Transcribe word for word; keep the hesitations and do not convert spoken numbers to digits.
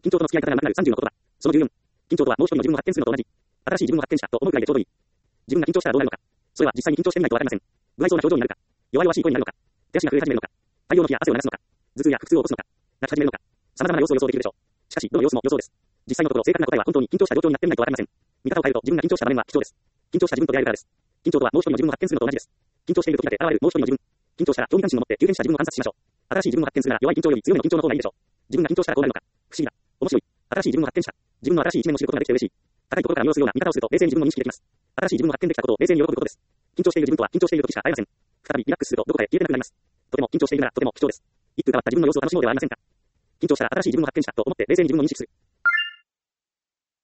緊張との付き合い方が上手くなるさんじゅうの言葉。そのじゅうよん。緊張とはもう一人の自分を発見するのと同じ。新しい自分を発見したと思うくらいでちょうどいい。自分が緊張したらどうなるのか。それは実際に緊張してみないとわかりません。不愛想な表情になるか。弱々しい声になるのか。手足が増え始めるのか。太陽の日や汗を流すのか。頭痛や腹痛を起こすのか。泣き始めるのか。様々な様子を予想できるでしょう。しかし、どの様子も予想です。実際のところ正確な答えは本当に緊張した状況になってみないとわかりません。見方を変えると自分が緊張した場面は貴重です。緊張した自分と出会えるからです。緊張とはもう一人の自分を発見するのと同じです。緊張している時だけ現れるもう一人の自分。緊張したら興味関心を持って急変した自分を観察しましょう。新しい自分を発見するなら弱い緊張より強いの緊張の方がいいでしょう。自分が緊張したらどうなるのか。不思議だ。面白い。新しい自分を発見した。自分の新しい一面を知ることができて嬉しい。高いところから見下ろすような見方をすると冷静に自分を認識できます。新しい自分を発見できたことを冷静に喜ぶことです。緊張している自分とは緊張している時しか会えません。再びリラックスするとどこかへ消えてなくなります。とても緊張しているならとても貴重です。一風変わった自分の様子を楽しもうではありませんか。緊張したら新しい自分を発見したと思って冷静に自分を認識する。